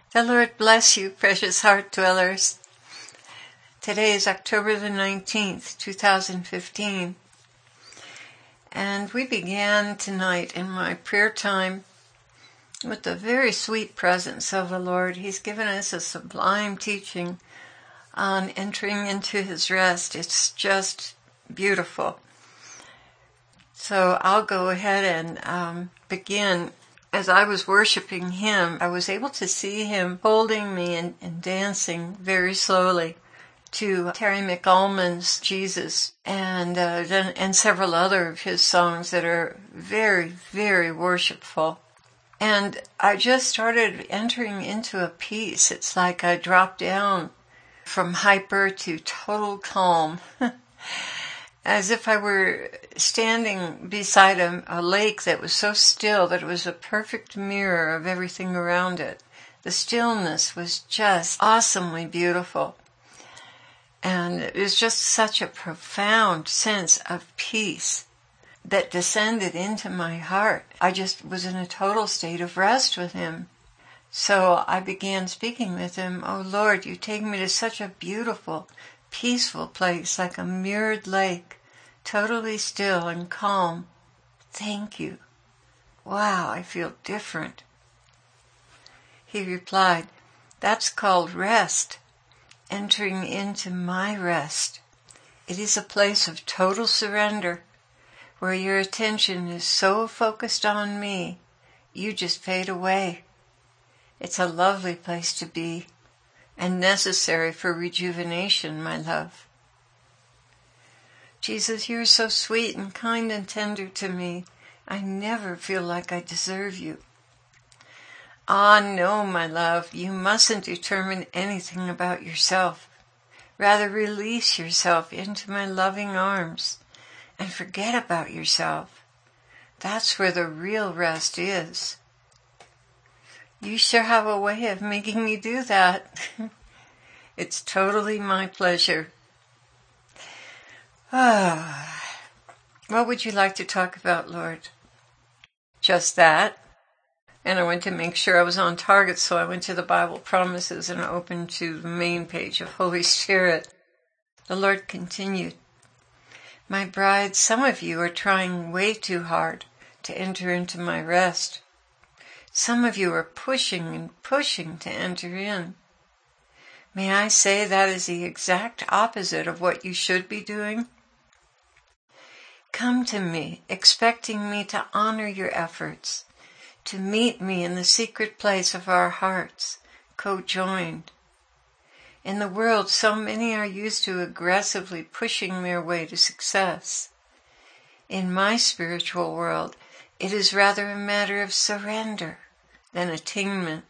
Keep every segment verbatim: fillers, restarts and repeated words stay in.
The Lord bless you, precious heart dwellers. Today is October the nineteenth, two thousand fifteen. And we began tonight in my prayer time with the very sweet presence of the Lord. He's given us a sublime teaching on entering into His rest. It's just beautiful. So I'll go ahead and um, begin. As I was worshiping Him, I was able to see Him holding me and, and dancing very slowly to Terry McAlmon's Jesus and uh, then, and several other of his songs that are very, very worshipful. And I just started entering into a peace. It's like I dropped down from hyper to total calm. As if I were standing beside a, a lake that was so still that it was a perfect mirror of everything around it. The stillness was just awesomely beautiful. And it was just such a profound sense of peace that descended into my heart. I just was in a total state of rest with Him. So I began speaking with Him, "Oh Lord, you take me to such a beautiful, peaceful place, like a mirrored lake, totally still and calm. Thank you. Wow, I feel different." He replied, "That's called rest, entering into my rest. It is a place of total surrender, where your attention is so focused on me, you just fade away. It's a lovely place to be, and necessary for rejuvenation, my love. Jesus, you're so sweet and kind and tender to me. I never feel like I deserve you." Ah, no, my love, you mustn't determine anything about yourself. Rather release yourself into my loving arms and forget about yourself. That's where the real rest is. You sure have a way of making me do that. It's totally my pleasure. Ah, what would you like to talk about, Lord? Just that. And I went to make sure I was on target, so I went to the Bible Promises and opened to the main page of Holy Spirit. The Lord continued, "My bride, some of you are trying way too hard to enter into my rest. Some of you are pushing and pushing to enter in. May I say that is the exact opposite of what you should be doing? Come to me, expecting me to honor your efforts, to meet me in the secret place of our hearts, co-joined. In the world, so many are used to aggressively pushing their way to success. In my spiritual world, it is rather a matter of surrender than attainment.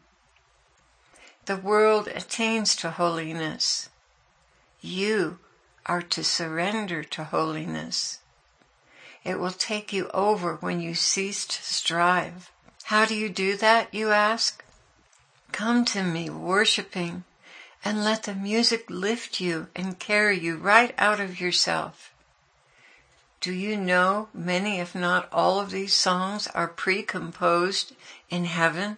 The world attains to holiness. You are to surrender to holiness. It will take you over when you cease to strive. How do you do that, you ask? Come to me worshiping, and let the music lift you and carry you right out of yourself. Do you know many, if not all, of these songs are pre-composed in heaven?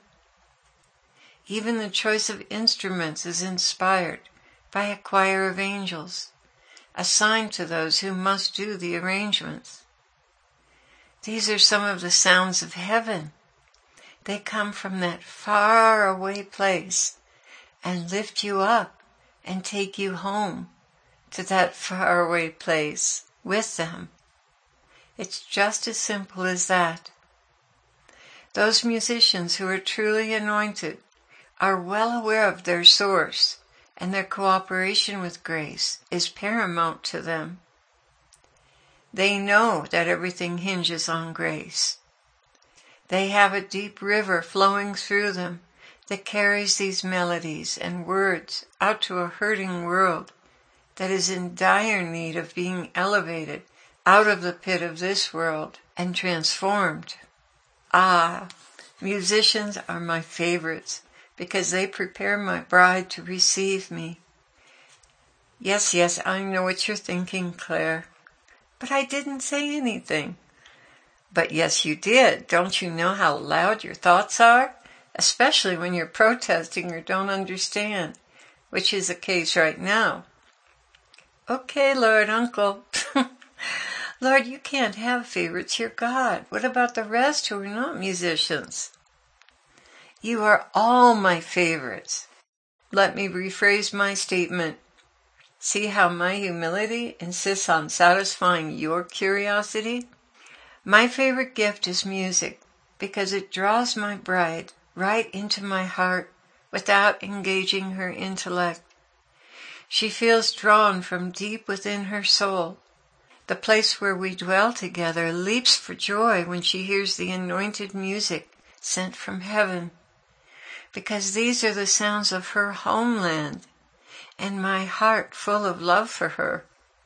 Even the choice of instruments is inspired by a choir of angels, assigned to those who must do the arrangements. These are some of the sounds of heaven. They come from that far away place and lift you up and take you home to that far away place with them. It's just as simple as that. Those musicians who are truly anointed are well aware of their source, and their cooperation with grace is paramount to them. They know that everything hinges on grace. They have a deep river flowing through them that carries these melodies and words out to a hurting world that is in dire need of being elevated out of the pit of this world and transformed. Ah, musicians are my favorites because they prepare my bride to receive me. Yes, yes, I know what you're thinking, Claire, but I didn't say anything. But yes, you did. Don't you know how loud your thoughts are? especially when you're protesting or don't understand, which is the case right now. Okay, Lord, Uncle. Lord, you can't have favorites. You're God. What about the rest who are not musicians? You are all my favorites. Let me rephrase my statement. See how my humility insists on satisfying your curiosity? My favorite gift is music because it draws my bride right into my heart without engaging her intellect. She feels drawn from deep within her soul. The place where we dwell together leaps for joy when she hears the anointed music sent from heaven, because these are the sounds of her homeland and my heart full of love for her.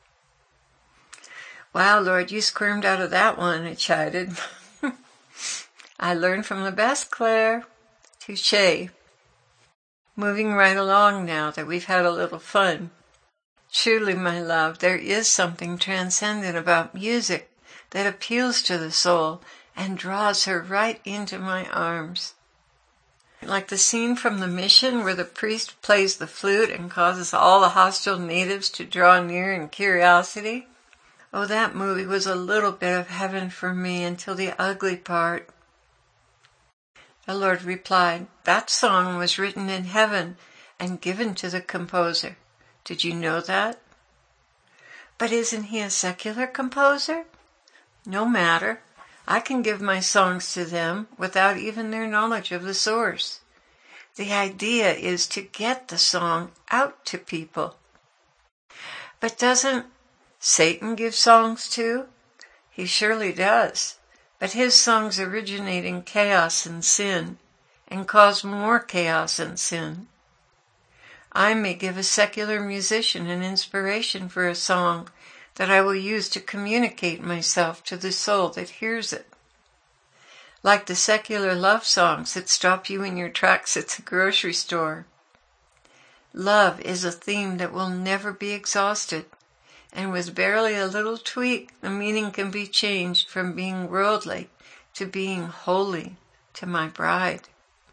Wow, Lord, you squirmed out of that one, I chided. I learned from the best, Claire. Touché. Moving right along now that we've had a little fun. Truly, my love, there is something transcendent about music that appeals to the soul and draws her right into my arms. Like the scene from The Mission where the priest plays the flute and causes all the hostile natives to draw near in curiosity. Oh, that movie was a little bit of heaven for me until the ugly part. The Lord replied, that song was written in heaven and given to the composer. Did you know that? But isn't he a secular composer? No matter. I can give my songs to them without even their knowledge of the source. The idea is to get the song out to people. But doesn't Satan give songs too? He surely does. But his songs originate in chaos and sin and cause more chaos and sin. I may give a secular musician an inspiration for a song that I will use to communicate myself to the soul that hears it. Like the secular love songs that stop you in your tracks at the grocery store. Love is a theme that will never be exhausted, and with barely a little tweak, the meaning can be changed from being worldly to being holy to my bride.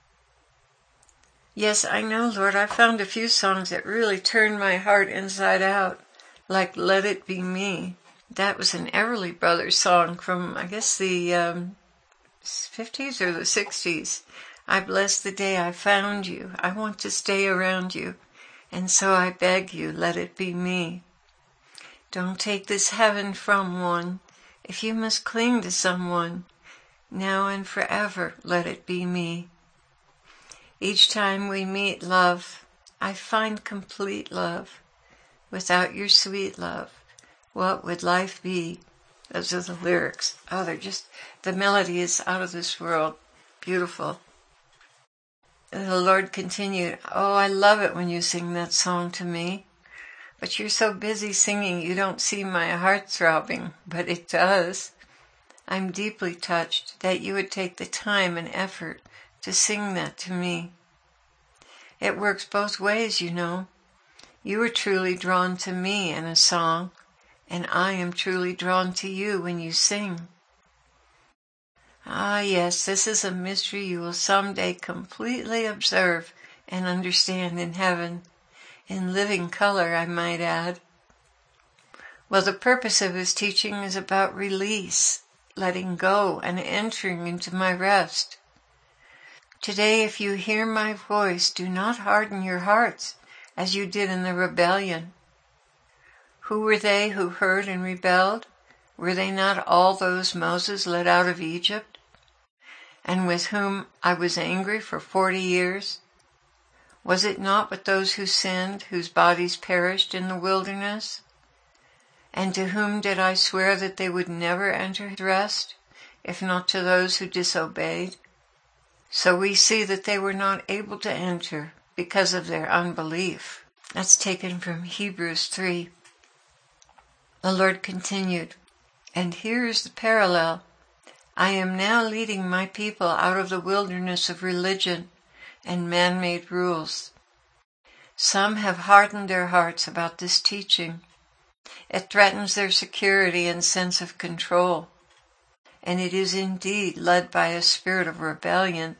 Yes, I know, Lord, I found a few songs that really turned my heart inside out, like Let It Be Me. That was an Everly Brothers song from, I guess, the um, fifties or the sixties. I bless the day I found you. I want to stay around you, and so I beg you, let it be me. Don't take this heaven from one. If you must cling to someone, now and forever, let it be me. Each time we meet, love, I find complete love. Without your sweet love, what would life be? Those are the lyrics. Oh, they're just, the melody is out of this world. Beautiful. And the Lord continued, oh, I love it when you sing that song to me. But you're so busy singing you don't see my heart throbbing, but it does. I'm deeply touched that you would take the time and effort to sing that to me. It works both ways, you know. You are truly drawn to me in a song, and I am truly drawn to you when you sing. Ah, yes, this is a mystery you will someday completely observe and understand in heaven, in living color, I might add. Well, the purpose of his teaching is about release, letting go, and entering into my rest. Today, if you hear my voice, do not harden your hearts as you did in the rebellion. Who were they who heard and rebelled? Were they not all those Moses led out of Egypt, and with whom I was angry for forty years? Was it not with those who sinned, whose bodies perished in the wilderness? And to whom did I swear that they would never enter rest, if not to those who disobeyed? So we see that they were not able to enter because of their unbelief. That's taken from Hebrews three. The Lord continued, and here is the parallel. I am now leading my people out of the wilderness of religion and man-made rules. Some have hardened their hearts about this teaching. It threatens their security and sense of control. And it is indeed led by a spirit of rebellion,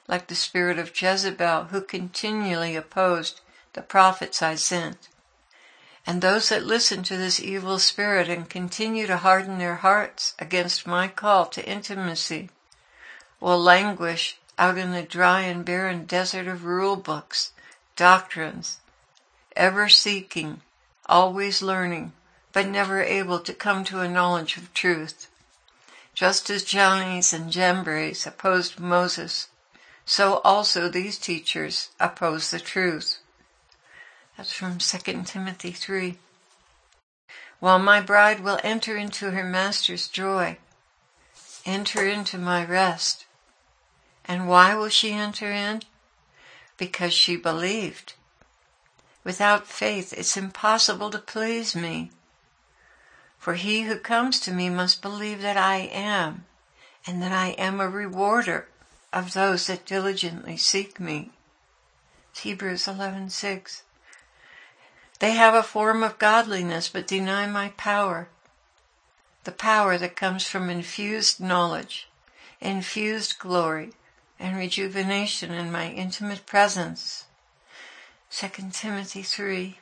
like the spirit of Jezebel, who continually opposed the prophets I sent. And those that listen to this evil spirit and continue to harden their hearts against my call to intimacy will languish out in the dry and barren desert of rule books, doctrines, ever seeking, always learning, but never able to come to a knowledge of truth. Just as Jannes and Jambres opposed Moses, so also these teachers oppose the truth. That's from Second Timothy three. While my bride will enter into her master's joy, enter into my rest. And why will she enter in? Because she believed. Without faith, it's impossible to please me. For he who comes to me must believe that I am, and that I am a rewarder of those that diligently seek me. It's Hebrews eleven six. They have a form of godliness, but deny my power. The power that comes from infused knowledge, infused glory, and rejuvenation in my intimate presence. Second Timothy three.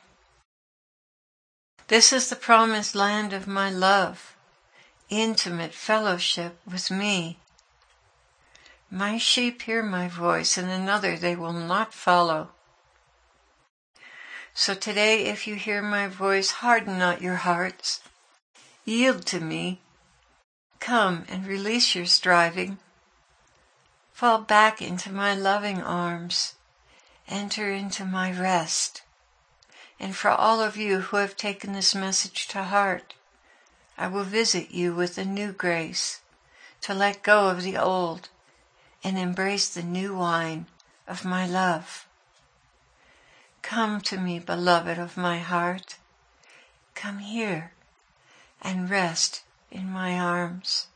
This is the promised land of my love, intimate fellowship with me. My sheep hear my voice, and another they will not follow. So today, if you hear my voice, harden not your hearts. Yield to me. Come and release your striving. Fall back into my loving arms. Enter into my rest. And for all of you who have taken this message to heart, I will visit you with a new grace to let go of the old and embrace the new wine of my love. Come to me, beloved of my heart. Come here and rest in my arms.